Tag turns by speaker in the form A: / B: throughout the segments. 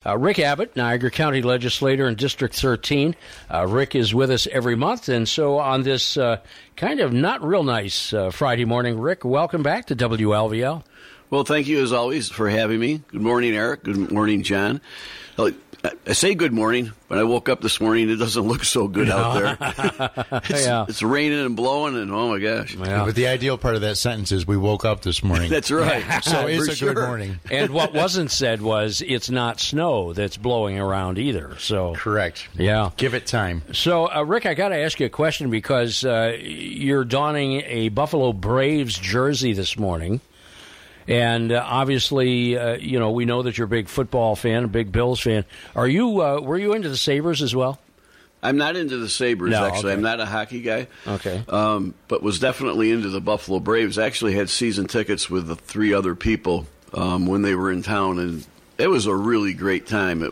A: Rick Abbott, Niagara County Legislator in District 13. Rick is with us every month, and so on this kind of not real nice Friday morning, Rick, welcome back to WLVL.
B: Well, thank you, as always, for having me. Good morning, Eric. Good morning, John. I say good morning, but I woke up this morning, it doesn't look so good out there. It's raining and blowing, and oh, my gosh.
C: Yeah. But the ideal part of that sentence is we woke up this morning.
B: That's right.
C: So it's a good morning.
A: And what wasn't said was it's not snow that's blowing around either. So
C: correct.
A: Yeah.
C: Give it time.
A: So, Rick, I got to ask you a question because you're donning a Buffalo Braves jersey this morning. And obviously, we know that you're a big football fan, a big Bills fan. Are you? Were you into the Sabres as well?
B: I'm not into the Sabres, actually. Okay. I'm not a hockey guy.
A: Okay.
B: But was definitely into the Buffalo Braves. I actually had season tickets with the 3 other people when they were in town, and it was a really great time.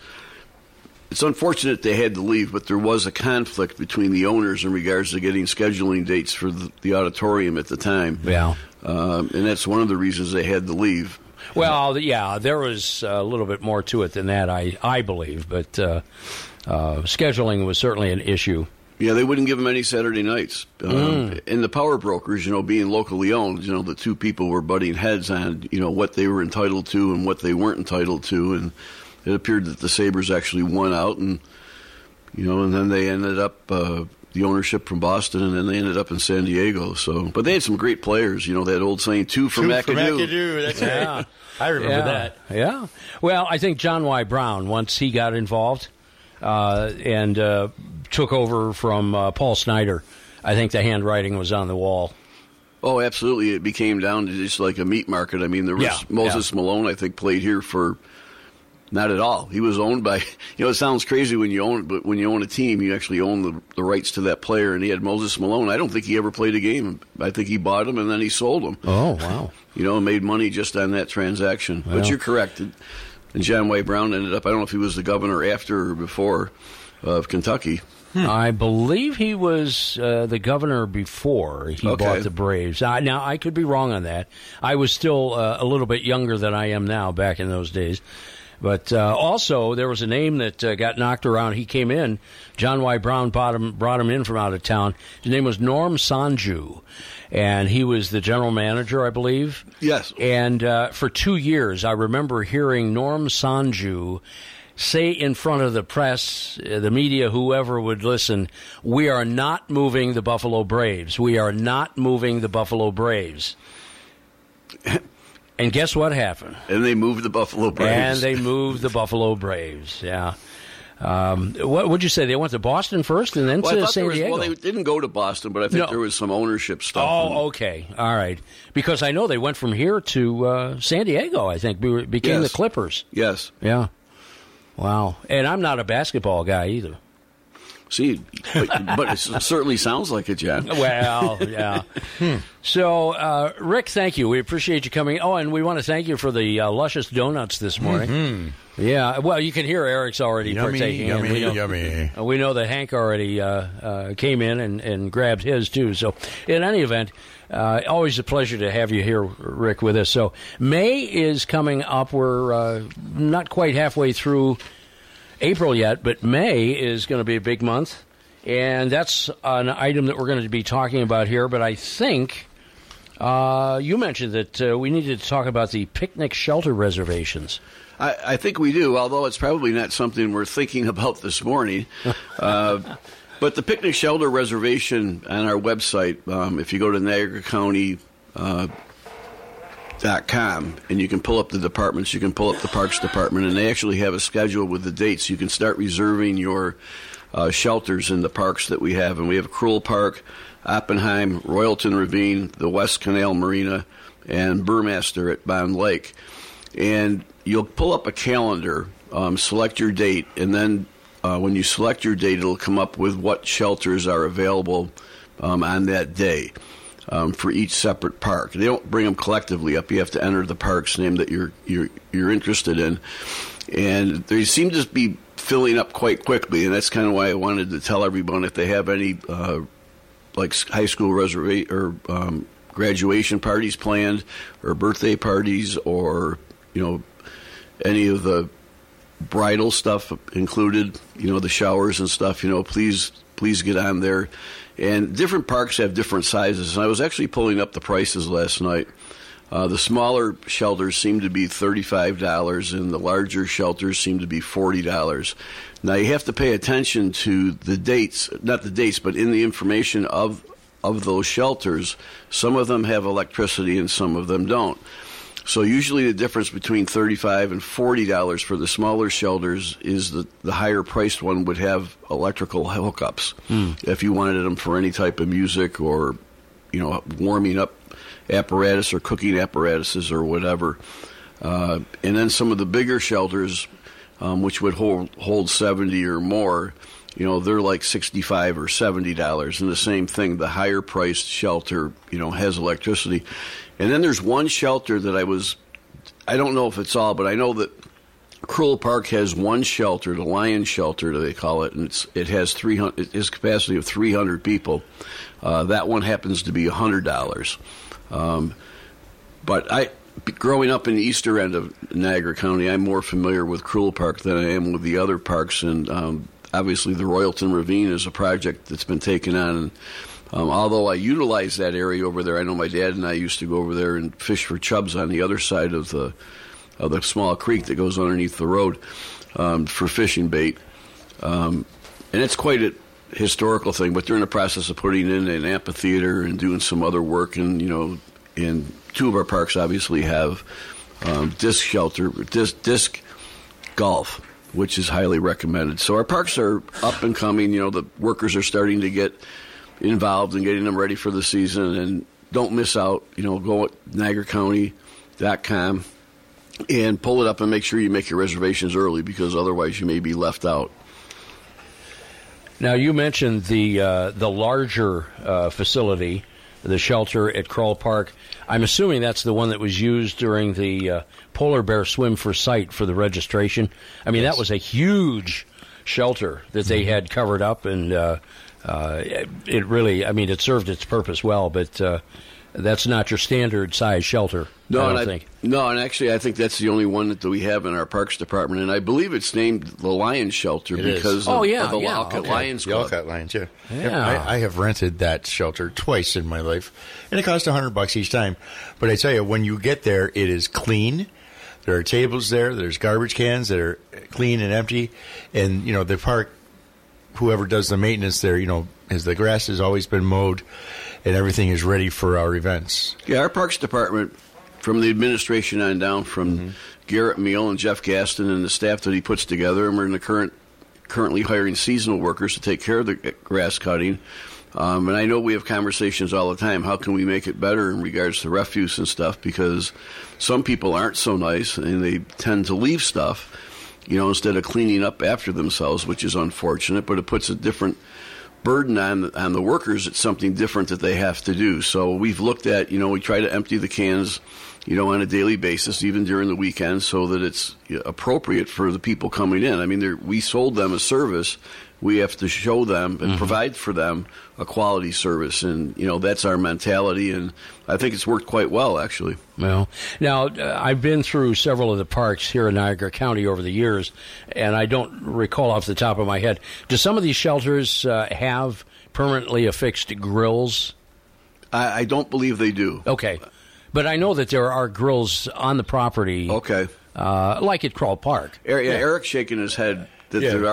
B: It's unfortunate they had to leave, but there was a conflict between the owners in regards to getting scheduling dates for the auditorium at the time.
A: Yeah.
B: And that's one of the reasons they had to leave.
A: Well, yeah, there was a little bit more to it than that, I believe, but scheduling was certainly an issue.
B: Yeah, they wouldn't give them any Saturday nights. And the power brokers, being locally owned, the 2 people were butting heads on, what they were entitled to and what they weren't entitled to, and it appeared that the Sabres actually won out, and then they ended up the ownership from Boston, and then they ended up in San Diego. So, but they had some great players. That old saying, two for McAdoo.
C: That's right. I remember that.
A: Yeah. Well, I think John Y. Brown, once he got involved and took over from Paul Snyder, I think the handwriting was on the wall.
B: Oh, absolutely. It became down to just like a meat market. I mean, there was Moses Malone, I think, played here for. Not at all. He was owned by, it sounds crazy when you own it, but when you own a team, you actually own the rights to that player. And he had Moses Malone. I don't think he ever played a game. I think he bought him and then he sold him.
A: Oh, wow.
B: Made money just on that transaction. Well. But you're correct. And John Y. Brown ended up, I don't know if he was the governor after or before of Kentucky.
A: I believe he was the governor before he bought the Braves. Now, I could be wrong on that. I was still a little bit younger than I am now back in those days. But also, there was a name that got knocked around. He came in. John Y. Brown brought him in from out of town. His name was Norm Sanju, and he was the general manager, I believe.
B: Yes.
A: And for 2 years, I remember hearing Norm Sanju say in front of the press, the media, whoever would listen, we are not moving the Buffalo Braves. We are not moving the Buffalo Braves. And guess what happened?
B: And they moved the Buffalo Braves.
A: Yeah. What would you say? They went to Boston first and then to San Diego?
B: Well, they didn't go to Boston, but I think there was some ownership stuff.
A: Oh, okay. All right. Because I know they went from here to San Diego, I think, became the Clippers.
B: Yes.
A: Yeah. Wow. And I'm not a basketball guy either.
B: See, but it certainly sounds like it, John.
A: Well, yeah. So, Rick, thank you. We appreciate you coming. Oh, and we want to thank you for the luscious donuts this morning. Mm-hmm. Yeah, well, you can hear Eric's already partaking.
C: Yummy.
A: We know that Hank already came in and grabbed his, too. So, in any event, always a pleasure to have you here, Rick, with us. So, May is coming up. We're not quite halfway through April yet, but May is going to be a big month, and that's an item that we're going to be talking about here. But I think you mentioned that we needed to talk about the picnic shelter reservations.
B: I think we do, although it's probably not something we're thinking about this morning. But the picnic shelter reservation on our website, if you go to Niagara County .com, and you can pull up the departments, you can pull up the Parks Department, and they actually have a schedule with the dates. You can start reserving your shelters in the parks that we have. And we have Cruel Park, Oppenheim, Royalton Ravine, the West Canal Marina, and Burmaster at Bond Lake. And you'll pull up a calendar, select your date, and then when you select your date, it'll come up with what shelters are available on that day. For each separate park. They don't bring them collectively up. You have to enter the park's name that you're interested in. And they seem to be filling up quite quickly, and that's kind of why I wanted to tell everyone if they have any like high school or graduation parties planned, or birthday parties, or any of the bridal stuff included, the showers and stuff, please get on there. And different parks have different sizes. And I was actually pulling up the prices last night. The smaller shelters seem to be $35, and the larger shelters seem to be $40. Now, you have to pay attention to the dates, not the dates, but in the information of those shelters. Some of them have electricity and some of them don't. So usually the difference between $35 and $40 for the smaller shelters is the higher priced one would have electrical hookups if you wanted them for any type of music or, warming up apparatus or cooking apparatuses or whatever. And then some of the bigger shelters, which would hold 70 or more, they're like $65 or $70. And the same thing, the higher priced shelter, has electricity. And then there's one shelter that I don't know if it's all, but I know that Cruel Park has one shelter, the Lion Shelter, they call it, and it has capacity of 300 people. That one happens to be $100. But growing up in the eastern end of Niagara County, I'm more familiar with Cruel Park than I am with the other parks, and obviously the Royalton Ravine is a project that's been taken on. And, although I utilize that area over there, I know my dad and I used to go over there and fish for chubs on the other side of the small creek that goes underneath the road for fishing bait. And it's quite a historical thing, but they're in the process of putting in an amphitheater and doing some other work. And, and two of our parks obviously have disc golf, which is highly recommended. So our parks are up and coming. The workers are starting to get involved in getting them ready for the season, and don't miss out. Go at NiagaraCounty.com and pull it up and make sure you make your reservations early, because otherwise you may be left out.
A: Now, you mentioned the larger facility, the shelter at Cruel Park. I'm assuming that's the one that was used during the Polar Bear Swim for Sight for the registration. I mean, yes. That was a huge shelter that they had covered up, and it really, it served its purpose well, but that's not your standard size shelter.
B: No, and actually I think that's the only one that we have in our Parks Department, and I believe it's named the Lion Shelter because of the Walcott Lions Club.
C: The Walcott Lions, yeah. I have rented that shelter twice in my life, and it cost $100 each time. But I tell you, when you get there, it is clean. There are tables there. There's garbage cans that are clean and empty, and the park, whoever does the maintenance there, as the grass has always been mowed and everything is ready for our events.
B: Yeah, our Parks Department, from the administration on down, from Garrett Meal and Jeff Gaston and the staff that he puts together, and we're in the currently hiring seasonal workers to take care of the grass cutting. And I know we have conversations all the time. How can we make it better in regards to refuse and stuff? Because some people aren't so nice, and they tend to leave stuff, instead of cleaning up after themselves, which is unfortunate, but it puts a different burden on the workers. It's something different that they have to do. So we've looked at, we try to empty the cans, on a daily basis, even during the weekend, so that it's appropriate for the people coming in. We sold them a service. We have to show them and provide for them a quality service, and that's our mentality, and I think it's worked quite well, actually.
A: Well, now I've been through several of the parks here in Niagara County over the years, and I don't recall off the top of my head. Do some of these shelters have permanently affixed grills?
B: I don't believe they do.
A: Okay, but I know that there are grills on the property.
B: Okay,
A: like at Cruel Park.
B: Eric's shaking his head. There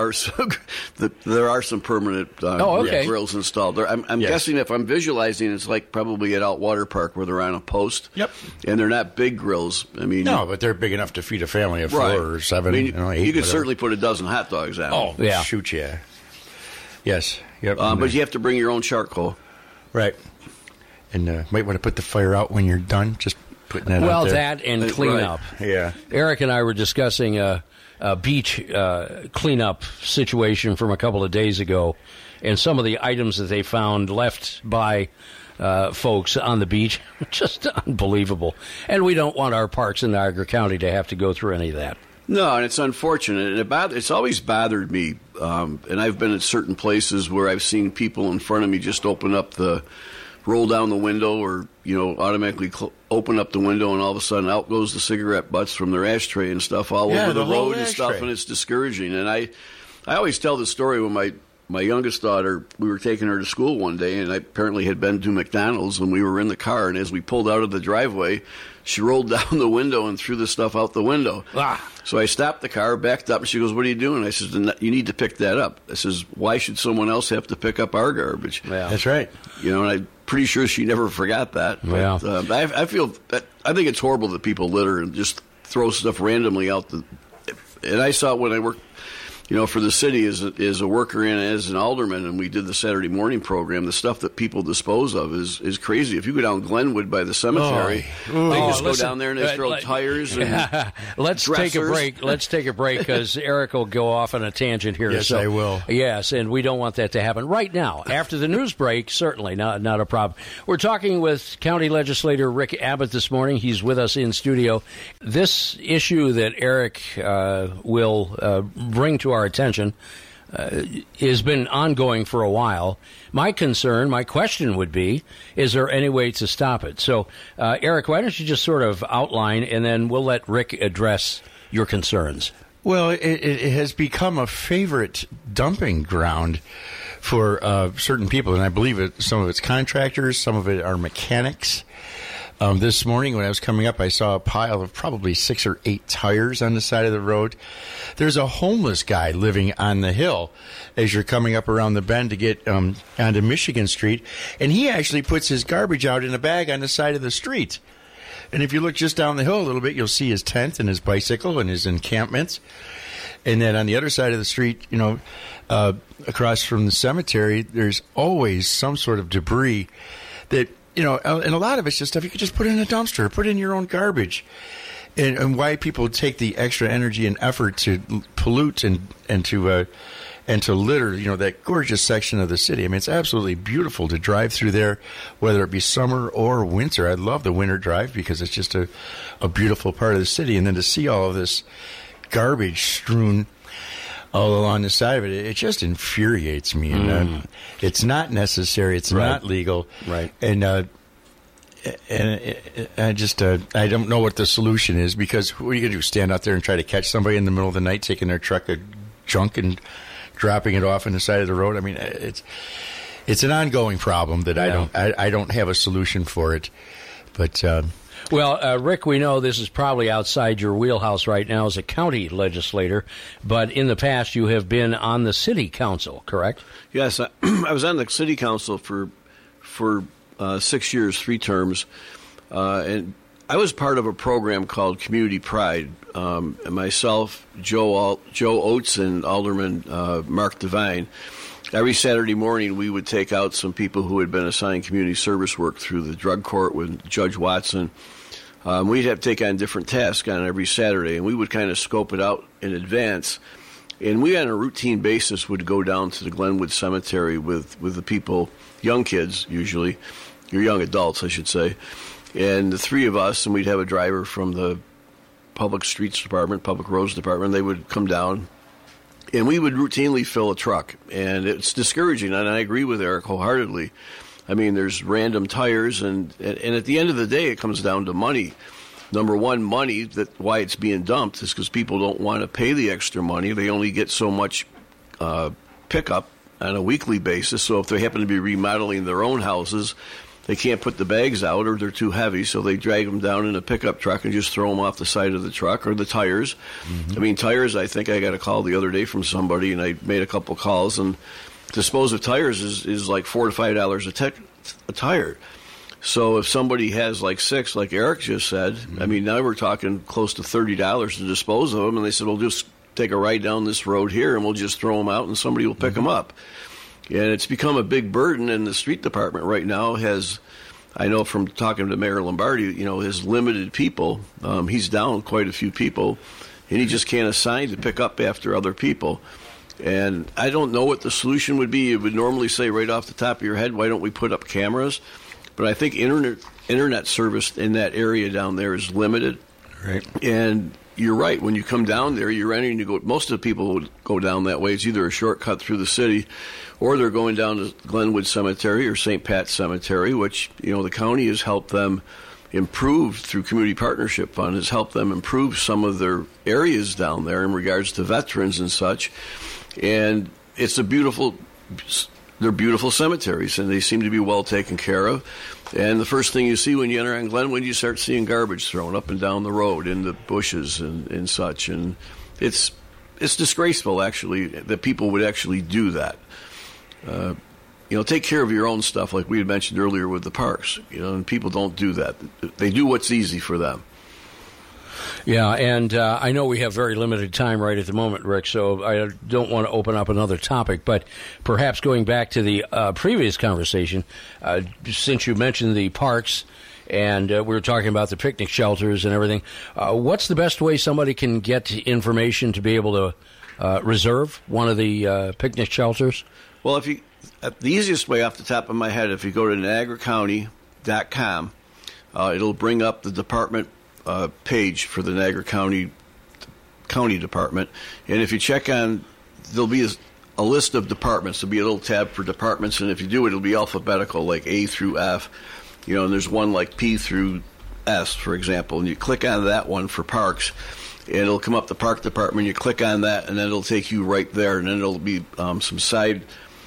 B: are some permanent grills installed. I'm guessing, if I'm visualizing, it's like probably at Outwater Park where they're on a post.
C: Yep.
B: And they're not big grills.
C: No, but they're big enough to feed a family of 4 or 7. 8.
B: You could certainly put a dozen hot dogs out.
C: Oh, yeah. Shoot, yeah. Yes. Yep.
B: But you have to bring your own charcoal.
C: Right. And might want to put the fire out when you're done. Just putting that out there.
A: That and clean up.
C: Yeah.
A: Eric and I were discussing a beach cleanup situation from a couple of days ago, and some of the items that they found left by folks on the beach, just unbelievable. And we don't want our parks in Niagara County to have to go through any of that.
B: No, and it's unfortunate. It's always bothered me, and I've been at certain places where I've seen people in front of me just open up the roll down the window or, automatically open up the window, and all of a sudden out goes the cigarette butts from their ashtray and stuff all over the road and stuff, and it's discouraging. And I always tell the story when my youngest daughter, we were taking her to school one day, and I apparently had been to McDonald's, and we were in the car, and as we pulled out of the driveway, she rolled down the window and threw the stuff out the window. So I stopped the car, backed up, and she goes, "What are you doing?" I says, "You need to pick that up." I says, "Why should someone else have to pick up our garbage?"
C: Yeah. That's right.
B: And I'm pretty sure she never forgot that.
A: Yeah.
B: But I think it's horrible that people litter and just throw stuff randomly out. And I saw it when I worked, for the city as a worker and as an alderman, and we did the Saturday morning program. The stuff that people dispose of is crazy. If you go down Glenwood by the cemetery, they just go down there and they throw tires and
A: Let's
B: dressers.
A: take a break. Let's take a break because Eric will go off on a tangent here.
C: Yes, I will.
A: Yes, and we don't want that to happen right now. After the news break, certainly not a problem. We're talking with County Legislator Rick Abbott this morning. He's with us in studio. This issue that Eric will bring to our attention has been ongoing for a while. My question would be, is there any way to stop it? So, Eric, why don't you just sort of outline, and then we'll let Rick address your concerns.
C: Well, it has become a favorite dumping ground for certain people, and I believe some of it's contractors, some of it are mechanics. This morning when I was coming up, I saw a pile of probably 6 or 8 tires on the side of the road. There's a homeless guy living on the hill as you're coming up around the bend to get onto Michigan Street, and he actually puts his garbage out in a bag on the side of the street. And if you look just down the hill a little bit, you'll see his tent and his bicycle and his encampments. And then on the other side of the street, across from the cemetery, there's always some sort of debris that, and a lot of it's just stuff you could just put in a dumpster, put in your own garbage. And why people take the extra energy and effort to pollute and to litter, that gorgeous section of the city. I mean, it's absolutely beautiful to drive through there, whether it be summer or winter. I love the winter drive because it's just a beautiful part of the city. And then to see all of this garbage strewn all along the side of it, it just infuriates me. And it's not necessary. It's not legal.
A: Right.
C: And I don't know what the solution is, because what are you going to do? Stand out there and try to catch somebody in the middle of the night taking their truck of junk and dropping it off on the side of the road? I mean, it's an ongoing problem that I don't have a solution for it. But
A: well, Rick, we know this is probably outside your wheelhouse right now as a county legislator, but in the past you have been on the city council, correct?
B: Yes, I was on the city council for 6 years, 3 terms, and I was part of a program called Community Pride. Myself, Joe Oates, and Alderman Mark Devine. Every Saturday morning, we would take out some people who had been assigned community service work through the drug court with Judge Watson. We'd have to take on different tasks on every Saturday, and we would kind of scope it out in advance. And we, on a routine basis, would go down to the Glenwood Cemetery with the people, young kids usually, or young adults, I should say, and the 3 of us, and we'd have a driver from the Public Streets Department, Public Roads Department. They would come down, and we would routinely fill a truck. And it's discouraging, and I agree with Eric wholeheartedly. I mean, there's random tires, and at the end of the day, it comes down to money. Number one, money, why it's being dumped is because people don't want to pay the extra money. They only get so much pickup on a weekly basis. So if they happen to be remodeling their own houses, they can't put the bags out, or they're too heavy, so they drag them down in a pickup truck and just throw them off the side of the truck, or the tires. Mm-hmm. I mean, tires, I think I got a call the other day from somebody, and I made a couple calls, and dispose of tires is like $4 to $5 a tire. So if somebody has like 6, like Eric just said, I mean, now we're talking close to $30 to dispose of them, and they said, well, just take a ride down this road here, and we'll just throw them out, and somebody will pick them up. And it's become a big burden, and the street department right now has, I know from talking to Mayor Lombardi, has limited people. He's down quite a few people, and he just can't assign to pick up after other people. And I don't know what the solution would be. You would normally say right off the top of your head, why don't we put up cameras? But I think internet service in that area down there is limited.
C: Right.
B: And you're right. When you come down there, you're entering to go. Most of the people would go down that way. It's either a shortcut through the city, or they're going down to Glenwood Cemetery or St. Pat's Cemetery, which the county has helped them improve through Community Partnership Fund, has helped them improve some of their areas down there in regards to veterans and such. And they're beautiful cemeteries, and they seem to be well taken care of. And the first thing you see when you enter on Glenwood, you start seeing garbage thrown up and down the road in the bushes and such. And it's disgraceful, actually, that people would actually do that. Take care of your own stuff, like we had mentioned earlier with the parks. And people don't do that. They do what's easy for them.
A: Yeah, and I know we have very limited time right at the moment, Rick, so I don't want to open up another topic, but perhaps going back to the previous conversation, since you mentioned the parks and we were talking about the picnic shelters and everything, what's the best way somebody can get information to be able to reserve one of the picnic shelters?
B: Well, the easiest way off the top of my head, if you go to NiagaraCounty.com, it'll bring up the department page for the Niagara County Department, and if you check on, there'll be a list of departments. There'll be a little tab for departments, and if you do it, it'll be alphabetical, like A through F, and there's one like P through S, for example, and you click on that one for parks, and it'll come up the park department. You click on that, and then it'll take you right there, and then it'll be some side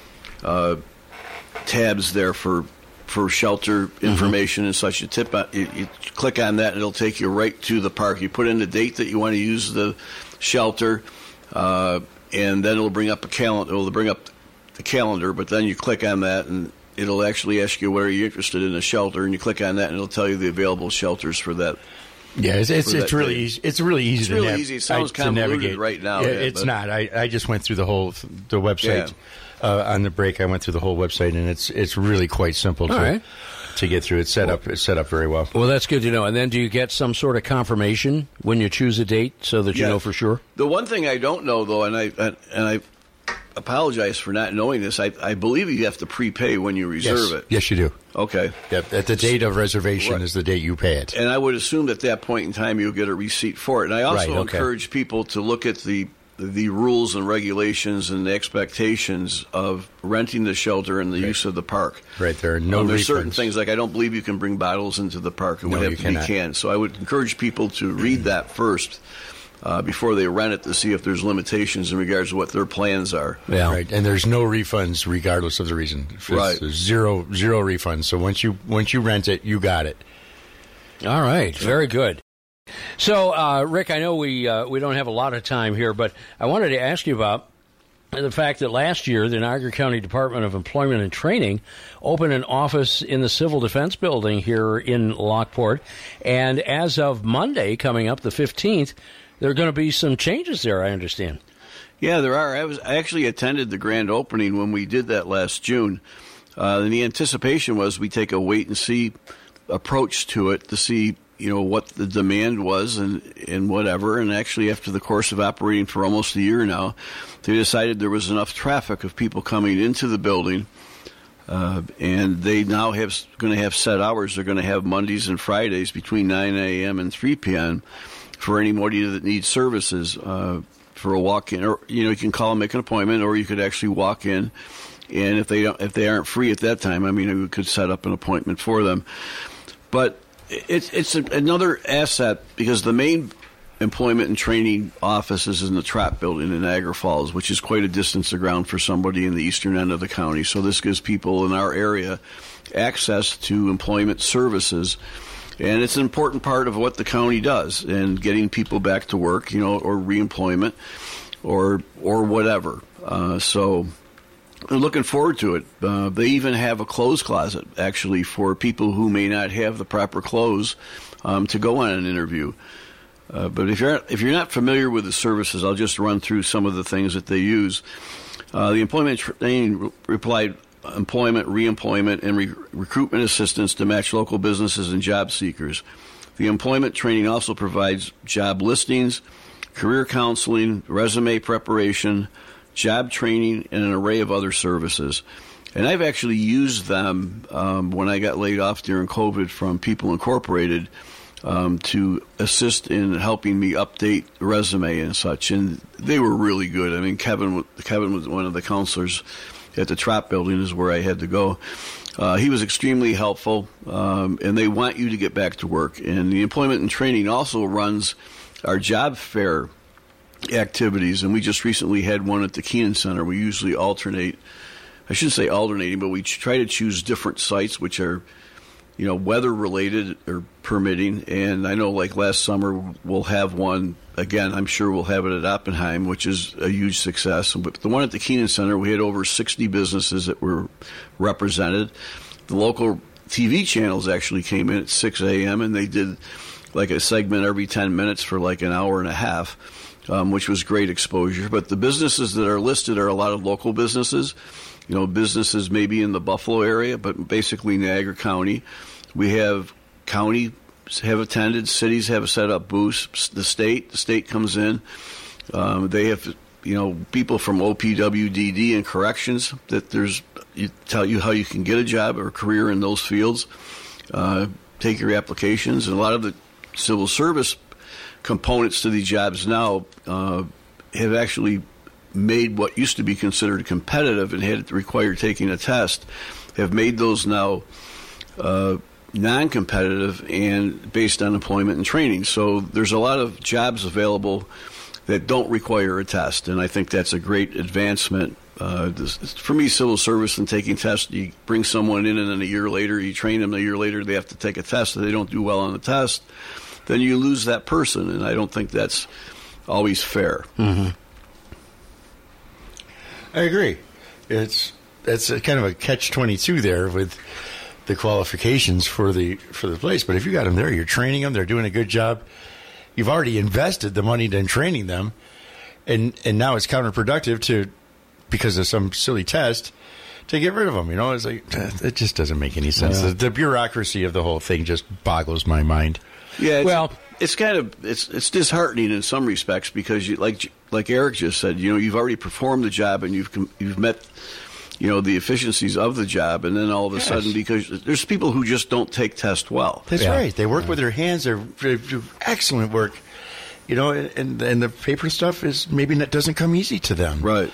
B: tabs there for shelter information and such. You click on that, and it'll take you right to the park. You put in the date that you want to use the shelter, and then it'll bring up a calendar. It'll bring up the calendar, but then you click on that, and it'll actually ask you whether you're interested in a shelter, and you click on that, and it'll tell you the available shelters for that.
C: Yeah, it's really easy. It's really easy.
B: It's really easy. It sounds convoluted right now.
C: Yeah, it's not. I just went through the website. Yeah. On the break, I went through the whole website, and it's really quite simple to get through. It's set up very well.
A: Well, that's good to know. And then do you get some sort of confirmation when you choose a date so that you know for sure?
B: The one thing I don't know, though, and I apologize for not knowing this, I believe you have to prepay when you reserve it.
C: Yes, you do.
B: Okay.
C: Yep. At the date of reservation is the date you pay it.
B: And I would assume at that point in time you'll get a receipt for it. And I also encourage people to look at the rules and regulations and the expectations of renting the shelter and the use of the park.
C: Right, there are no
B: there's certain things, like I don't believe you can bring bottles into the park. It would have to be canned. So I would encourage people to read that first before they rent it, to see if there's limitations in regards to what their plans are.
C: Yeah. Right, and there's no refunds regardless of the reason.
B: Right.
C: There's zero refunds. So once you rent it, you got it.
A: All right, very good. So, Rick, I know we don't have a lot of time here, but I wanted to ask you about the fact that last year the Niagara County Department of Employment and Training opened an office in the Civil Defense Building here in Lockport, and as of Monday, coming up the 15th, there are going to be some changes there, I understand.
B: Yeah, there are. I actually attended the grand opening when we did that last June, and the anticipation was we take a wait-and-see approach to it to see what the demand was and whatever. And actually, after the course of operating for almost a year now, they decided there was enough traffic of people coming into the building, and they now going to have set hours. They're going to have Mondays and Fridays between 9 a.m. and 3 p.m. for anybody that needs services for a walk-in. Or you can call and make an appointment, or you could actually walk in. And if they aren't free at that time, we could set up an appointment for them. But it's another asset, because the main employment and training office is in the Trapp building in Niagara Falls, which is quite a distance of ground for somebody in the eastern end of the county. So this gives people in our area access to employment services, and it's an important part of what the county does in getting people back to work, or reemployment, or whatever. So I'm looking forward to it. They even have a clothes closet, actually, for people who may not have the proper clothes to go on an interview. But if you're not familiar with the services, I'll just run through some of the things that they use. The employment training applied employment, reemployment, and recruitment assistance to match local businesses and job seekers. The employment training also provides job listings, career counseling, resume preparation, job training, and an array of other services. And I've actually used them when I got laid off during COVID from People Incorporated. to assist in helping me update the resume and such, and they were really good. I mean, Kevin was one of the counselors at the Trop building, is where I had to go. He was extremely helpful, and they want you to get back to work. And the Employment and Training also runs our job fair activities, and we just recently had one at the Keenan Center. We usually alternate. I shouldn't say alternating, but we try to choose different sites which are, weather related or permitting. And I know, like last summer, we'll have one again. I'm sure we'll have it at Oppenheim, which is a huge success. But the one at the Keenan Center, we had over 60 businesses that were represented. The local TV channels actually came in at 6 a.m. and they did like a segment every 10 minutes for like an hour and a half, which was great exposure. But the businesses that are listed are a lot of local businesses. Businesses maybe in the Buffalo area, but basically Niagara County. We have county have attended, cities have set up booths. The state comes in. They have, people from OPWDD and corrections that tell you how you can get a job or a career in those fields. Take your applications, and a lot of the civil service components to these jobs now have actually made what used to be considered competitive and had to require taking a test, have made those now non-competitive and based on employment and training. So there's a lot of jobs available that don't require a test, and I think that's a great advancement. For me, civil service and taking tests, you bring someone in and then a year later, you train them, a year later they have to take a test, and they don't do well on the test, then you lose that person, and I don't think that's always fair.
C: Mm-hmm. I agree. It's a kind of a catch-22 there with the qualifications for the place. But if you got them there, you're training them, they're doing a good job. You've already invested the money in training them, and now it's counterproductive because of some silly test to get rid of them. It's like it just doesn't make any sense. Yeah. The bureaucracy of the whole thing just boggles my mind.
B: Yeah. It's kind of it's disheartening in some respects because like Eric just said, you've already performed the job and you've met the efficiencies of the job, and then all of a sudden, because there's people who just don't take tests well.
C: That's right. They work with their hands. They do excellent work. And the paper stuff is maybe doesn't come easy to them.
B: Right.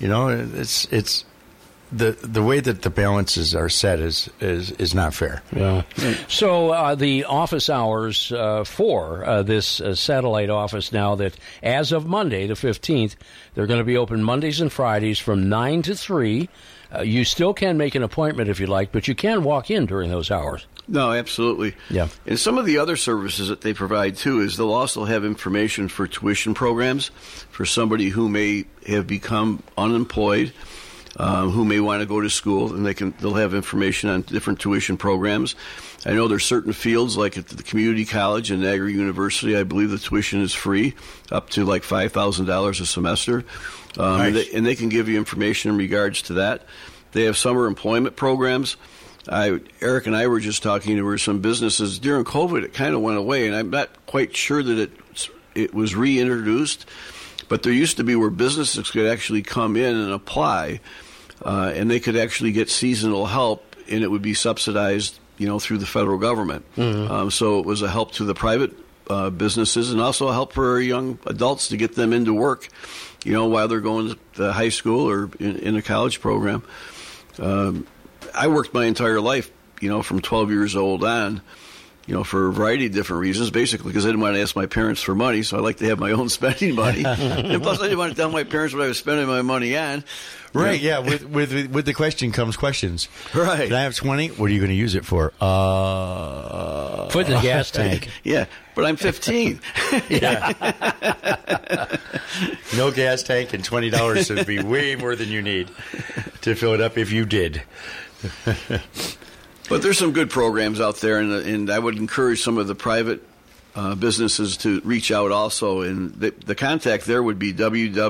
C: It's the way that the balances are set is not fair.
A: Yeah. So the office hours for this satellite office now, that as of Monday the 15th, they're going to be open Mondays and Fridays from 9 to 3. You still can make an appointment if you like, but you can walk in during those hours.
B: No, absolutely.
A: Yeah.
B: And some of the other services that they provide, too, is they'll also have information for tuition programs for somebody who may have become unemployed, who may want to go to school, and they'll have information on different tuition programs. I know there's certain fields, like at the community college and Niagara University, I believe the tuition is free, up to like $5,000 a semester. Nice. And they can give you information in regards to that. They have summer employment programs. Eric and I were just talking. There were some businesses during COVID. It kind of went away, and I'm not quite sure that it was reintroduced. But there used to be where businesses could actually come in and apply, and they could actually get seasonal help, and it would be subsidized, through the federal government. Mm-hmm. So it was a help to the private businesses, and also a help for our young adults to get them into work, while they're going to high school or in a college program. I worked my entire life, from 12 years old on, for a variety of different reasons, basically because I didn't want to ask my parents for money, so I like to have my own spending money. And plus, I didn't want to tell my parents what I was spending my money on.
C: Right, yeah. With the question comes questions.
B: Right.
C: Can I have 20? What are you going to use it for?
A: Put in the gas tank.
B: Yeah, but I'm 15.
C: Yeah. No gas tank and $20 would be way more than you need to fill it up if you did.
B: But there's some good programs out there, and I would encourage some of the private businesses to reach out also. And the contact there would be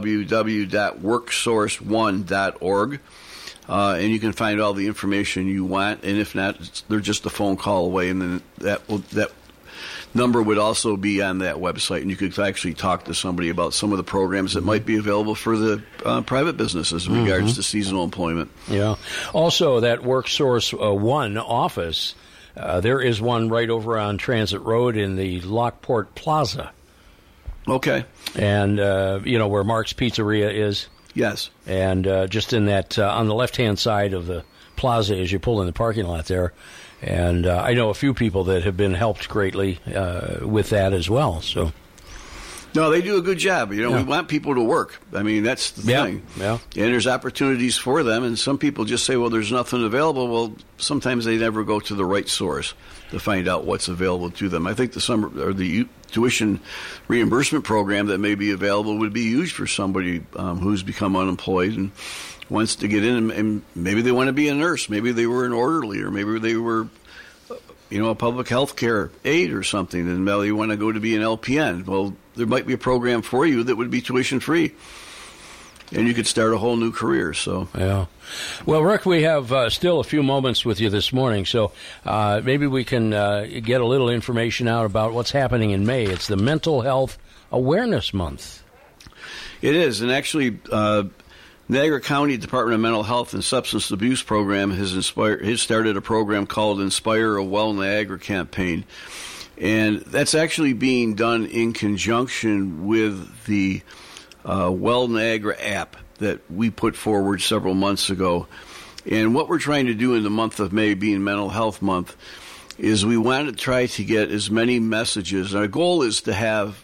B: www.worksource1.org, and you can find all the information you want. And if not, they're just a phone call away, and then that number would also be on that website, and you could actually talk to somebody about some of the programs that might be available for the private businesses in regards to seasonal employment.
A: Yeah. Also, that WorkSource One office there is one right over on Transit Road in the Lockport Plaza.
B: Okay.
A: And, where Mark's Pizzeria is.
B: Yes.
A: And just in that, on the left-hand side of the plaza as you pull in the parking lot there. And I know a few people that have been helped greatly with that as well. So,
B: no, they do a good job. We want people to work. I mean, that's the thing.
A: Yeah.
B: And there's opportunities for them. And some people just say, well, there's nothing available. Well, sometimes they never go to the right source to find out what's available to them. I think the tuition reimbursement program that may be available would be huge for somebody who's become unemployed and wants to get in, and maybe they want to be a nurse, maybe they were an orderly, or maybe they were, a public health care aide or something, and now they want to go to be an LPN. Well, there might be a program for you that would be tuition free, and you could start a whole new career. So,
A: yeah. Well, Rick, we have still a few moments with you this morning, so maybe we can get a little information out about what's happening in May. It's the Mental Health Awareness Month.
B: It is, and actually, Niagara County Department of Mental Health and Substance Abuse Program has started a program called Inspire a Well Niagara campaign. And that's actually being done in conjunction with the Well Niagara app that we put forward several months ago. And what we're trying to do in the month of May, being Mental Health Month, is we want to try to get as many messages. Our goal is to have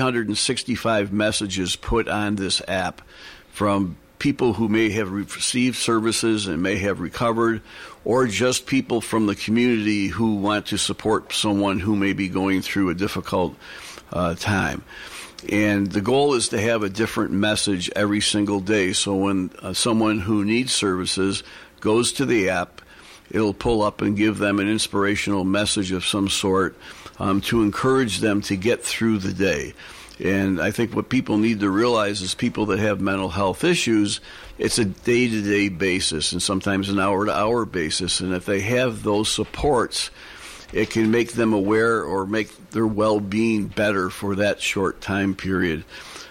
B: 365 messages put on this app from people who may have received services and may have recovered, or just people from the community who want to support someone who may be going through a difficult time. And the goal is to have a different message every single day. So when someone who needs services goes to the app, it'll pull up and give them an inspirational message of some sort to encourage them to get through the day. And I think what people need to realize is people that have mental health issues, it's a day-to-day basis and sometimes an hour-to-hour basis. And if they have those supports, it can make them aware or make their well-being better for that short time period.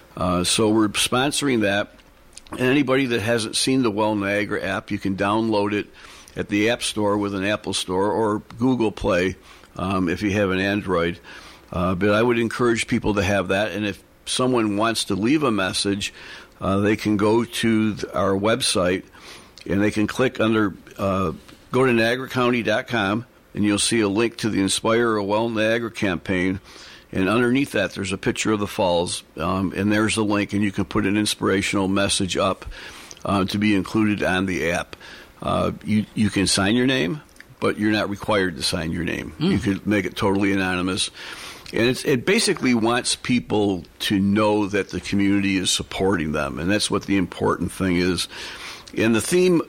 B: So we're sponsoring that. And anybody that hasn't seen the Well Niagara app, you can download it at the App Store with an Apple Store or Google Play if you have an Android. But I would encourage people to have that. And if someone wants to leave a message, they can go to our website and they can click under, go to NiagaraCounty.com, and you'll see a link to the Inspire a Well Niagara campaign. And underneath that, there's a picture of the falls, and there's a link, and you can put an inspirational message up to be included on the app. You can sign your name, but you're not required to sign your name. You could make it totally anonymous. And it basically wants people to know that the community is supporting them, and that's what the important thing is. And the theme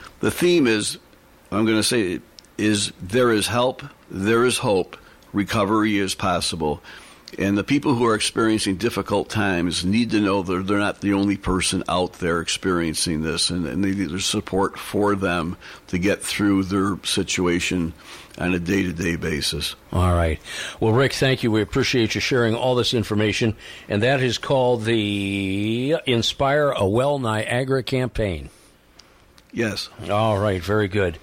B: is, I'm going to say, is there is help, there is hope, recovery is possible. And the people who are experiencing difficult times need to know that they're not the only person out there experiencing this, and they need support for them to get through their situation on a day-to-day basis.
A: All right. Well, Rick, thank you. We appreciate you sharing all this information, and that is called the Inspire a Well Niagara campaign.
B: Yes.
A: All right. Very good.